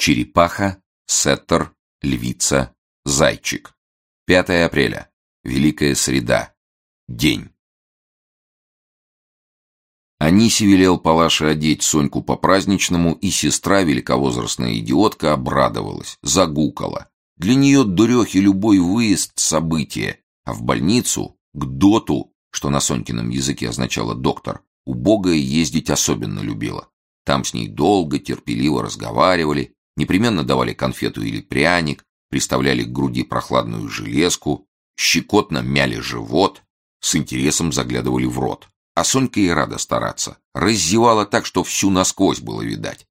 Черепаха, сеттер, львица, зайчик. 5 апреля. Великая среда. День. Аниси велел Палаше одеть Соньку по-праздничному, и сестра, великовозрастная идиотка, обрадовалась, загукала. Для нее, дурехи, любой выезд — событие, а в больницу, к доту, что на Сонькином языке означало «доктор», убогая ездить особенно любила. Там с ней долго, терпеливо разговаривали, непременно давали конфету или пряник, приставляли к груди прохладную железку, щекотно мяли живот, с интересом заглядывали в рот. А Сонька и рада стараться. Раззевала так, что всю насквозь было видать.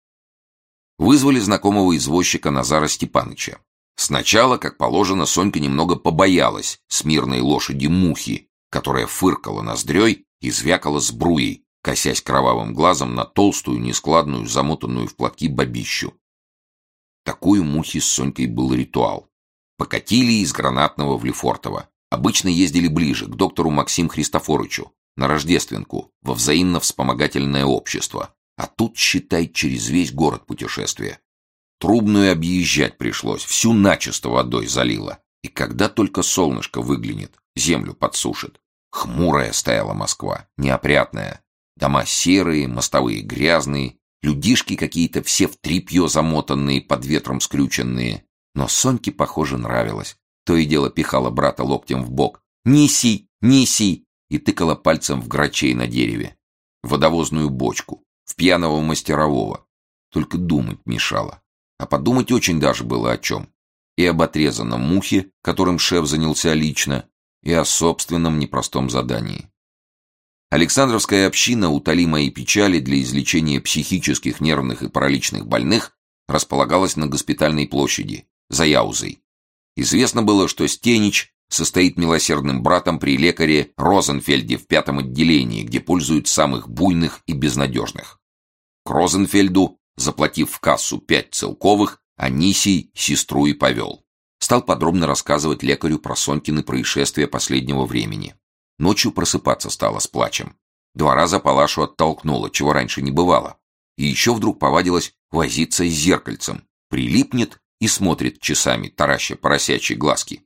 Вызвали знакомого извозчика Назара Степаныча. Сначала, как положено, Сонька немного побоялась смирной лошади Мухи, которая фыркала ноздрёй и звякала сбруей, косясь кровавым глазом на толстую, нескладную, замотанную в платки бабищу. Такой у Мухи с Сонькой был ритуал. Покатили из Гранатного в Лефортово. Обычно ездили ближе, к доктору Максиму Христофорычу, на Рождественку, во взаимно-вспомогательное общество. А тут, считай, через весь город путешествие. Трубную объезжать пришлось, всю начисто водой залило. И когда только солнышко выглянет, землю подсушит. Хмурая стояла Москва, неопрятная. Дома серые, мостовые грязные, людишки какие-то все в тряпье замотанные, под ветром скрюченные. Но Соньке, похоже, нравилось. То и дело пихала брата локтем в бок. «Неси! Неси!» И тыкала пальцем в грачей на дереве. В водовозную бочку, в пьяного мастерового. Только думать мешало. А подумать очень даже было о чем. И об отрезанном Мухе, которым шеф занялся лично, и о собственном непростом задании. Александровская община «Утоли мои печали» для излечения психических, нервных и параличных больных располагалась на Госпитальной площади, за Яузой. Известно было, что Стенич состоит милосердным братом при лекаре Розенфельде в 5-м отделении, где пользуют самых буйных и безнадежных. К Розенфельду, заплатив в кассу 5 целковых, Анисий сестру и повел. Стал подробно рассказывать лекарю про Сонькины происшествия последнего времени. Ночью просыпаться стала с плачем. 2 раза Палашу оттолкнула, чего раньше не бывало. И еще вдруг повадилась возиться с зеркальцем. Прилипнет и смотрит часами, тараща поросячьи глазки.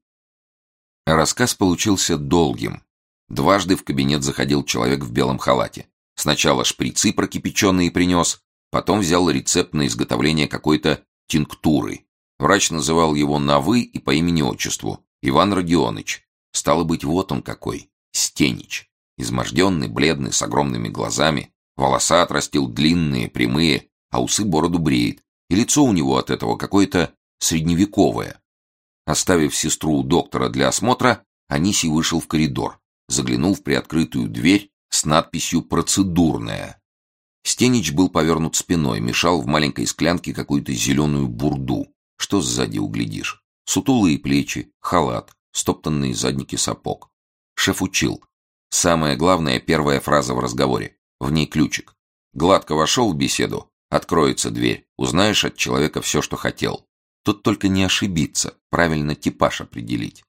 Рассказ получился долгим. Дважды в кабинет заходил человек в белом халате. Сначала шприцы прокипяченные принес, потом взял рецепт на изготовление какой-то тинктуры. Врач называл его на «вы» и по имени-отчеству. Иван Родионыч. Стало быть, вот он какой. Стенич. Изможденный, бледный, с огромными глазами. Волоса отрастил длинные, прямые, а усы бороду бреет. И лицо у него от этого какое-то средневековое. Оставив сестру у доктора для осмотра, Анисий вышел в коридор. Заглянул в приоткрытую дверь с надписью «Процедурная». Стенич был повернут спиной, мешал в маленькой склянке какую-то зеленую бурду. Что сзади углядишь? Сутулые плечи, халат, стоптанные задники сапог. Шеф учил. Самая главная первая фраза в разговоре. В ней ключик. Гладко вошел в беседу, откроется дверь, узнаешь от человека все, что хотел. Тут только не ошибиться, правильно типаж определить.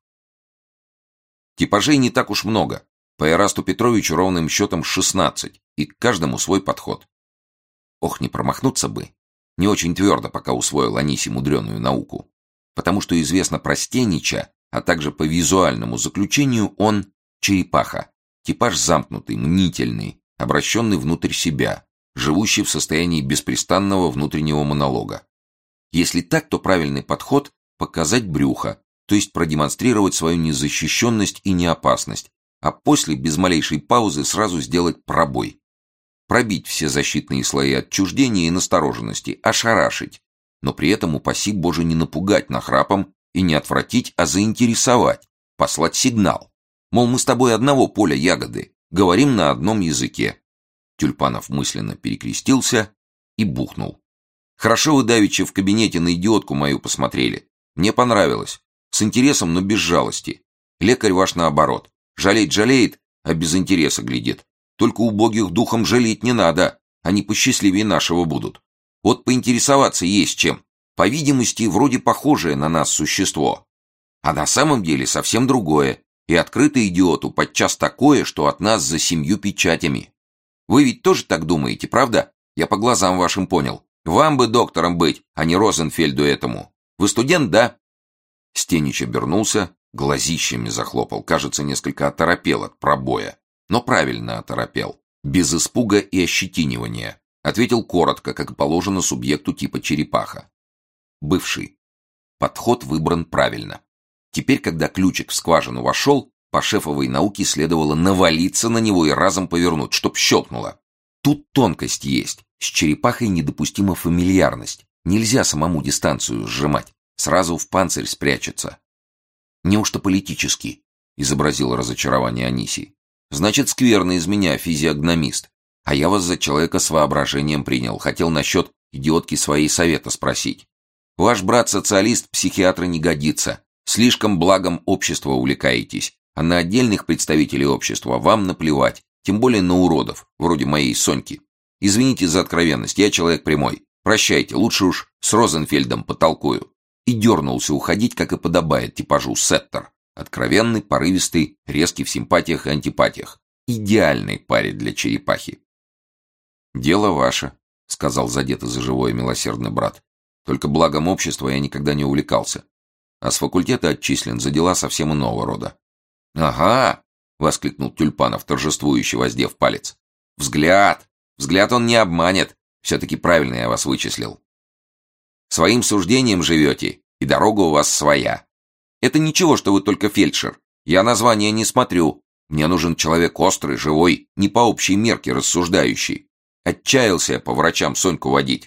Типажей не так уж много. По Эрасту Петровичу ровным счетом 16, и к каждому свой подход. Ох, не промахнуться бы. Не очень твердо пока усвоил Аниси мудреную науку. Потому что известно про Стенича, а также по визуальному заключению он черепаха. Типаж замкнутый, мнительный, обращенный внутрь себя, живущий в состоянии беспрестанного внутреннего монолога. Если так, то правильный подход — показать брюхо, то есть продемонстрировать свою незащищенность и неопасность, а после, без малейшей паузы, сразу сделать пробой. Пробить все защитные слои отчуждения и настороженности, ошарашить, но при этом, упаси Боже, не напугать нахрапом и не отвратить, а заинтересовать, послать сигнал. Мол, мы с тобой одного поля ягоды, говорим на одном языке. Тюльпанов мысленно перекрестился и бухнул. Хорошо вы давеча в кабинете на идиотку мою посмотрели. Мне понравилось. С интересом, но без жалости. Лекарь ваш наоборот. Жалеть жалеет, а без интереса глядит. Только убогих духом жалеть не надо. Они посчастливее нашего будут. Вот поинтересоваться есть чем. По видимости, вроде похожее на нас существо. А на самом деле совсем другое. И открыто идиоту подчас такое, что от нас за 7 печатями. Вы ведь тоже так думаете, правда? Я по глазам вашим понял. Вам бы доктором быть, а не Розенфельду этому. Вы студент, да?» Стенич обернулся, глазищами захлопал, кажется, несколько оторопел от пробоя. Но правильно оторопел, без испуга и ощетинивания. Ответил коротко, как положено субъекту типа черепаха. Бывший. Подход выбран правильно. Теперь, когда ключик в скважину вошел, по шефовой науке следовало навалиться на него и разом повернуть, чтоб щелкнуло. Тут тонкость есть. С черепахой недопустима фамильярность. Нельзя самому дистанцию сжимать. Сразу в панцирь спрячется. «Неужто политический?» — изобразил разочарование Анисий. «Значит, скверный из меня физиогномист. А я вас за человека с воображением принял. Хотел насчет идиотки своей совета спросить. Ваш брат-социалист психиатра не годится. Слишком благом общества увлекаетесь. А на отдельных представителей общества вам наплевать. Тем более на уродов, вроде моей Соньки. Извините за откровенность, я человек прямой. Прощайте, лучше уж с Розенфельдом потолкую». И дернулся уходить, как и подобает типажу Сеттер. Откровенный, порывистый, резкий в симпатиях и антипатиях. Идеальный парень для черепахи. «Дело ваше», — сказал задетый за живое милосердный брат. «Только благом общества я никогда не увлекался. А с факультета отчислен за дела совсем иного рода». «Ага!» — воскликнул Тюльпанов, торжествующе воздев палец. «Взгляд! Взгляд он не обманет. Все-таки правильно я вас вычислил. Своим суждением живете, и дорога у вас своя. Это ничего, что вы только фельдшер. Я название не смотрю. Мне нужен человек острый, живой, не по общей мерке рассуждающий. Отчаялся я по врачам Соньку водить.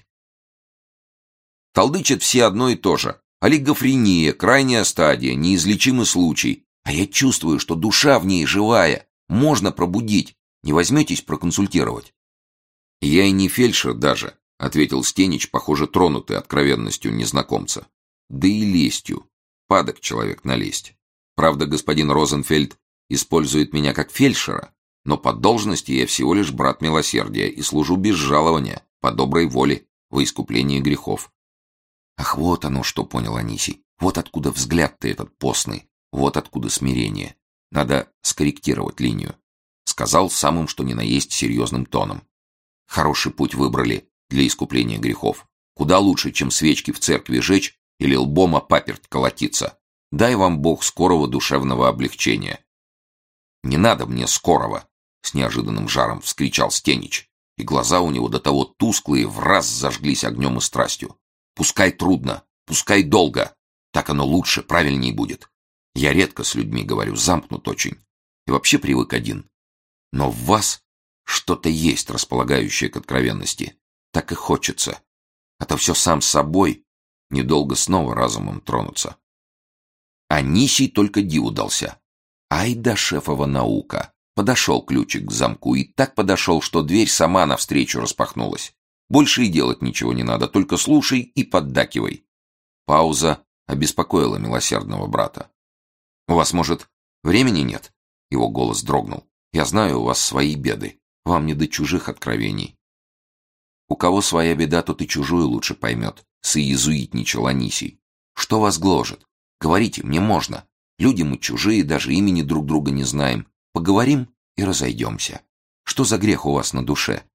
Толдычат все одно и то же. Олигофрения, крайняя стадия, неизлечимый случай. А я чувствую, что душа в ней живая. Можно пробудить. Не возьметесь проконсультировать?» «Я и не фельдшер даже», — ответил Стенич, похоже, тронутый откровенностью незнакомца. «Да и лестью. Падок человек на лесть. Правда, господин Розенфельд использует меня как фельдшера, но по должности я всего лишь брат милосердия и служу без жалования, по доброй воле, во искупление грехов». «Ах, вот оно что», — понял Анисий. «Вот откуда взгляд-то этот постный, вот откуда смирение. Надо скорректировать линию», — сказал самым что ни на есть серьезным тоном. «Хороший путь выбрали для искупления грехов. Куда лучше, чем свечки в церкви жечь или лбом о паперть колотиться. Дай вам Бог скорого душевного облегчения». «Не надо мне скорого!» — с неожиданным жаром вскричал Стенич, и глаза у него до того тусклые враз зажглись огнем и страстью. «Пускай трудно, пускай долго. Так оно лучше, правильней будет. Я редко с людьми говорю, замкнут очень. И вообще привык один. Но в вас что-то есть, располагающее к откровенности. Так и хочется. А то все сам с собой. Недолго снова разумом тронуться». Анисий только диву дался. Ай да шефова наука. Подошел ключик к замку и так подошел, что дверь сама навстречу распахнулась. Больше и делать ничего не надо, только слушай и поддакивай. Пауза обеспокоила милосердного брата. «У вас, может, времени нет?» Его голос дрогнул. «Я знаю, у вас свои беды. Вам не до чужих откровений». «У кого своя беда, тот и чужую лучше поймет», — соиезуитничал Анисий. «Что вас гложет? Говорите, мне можно. Люди мы чужие, даже имени друг друга не знаем. Поговорим и разойдемся. Что за грех у вас на душе?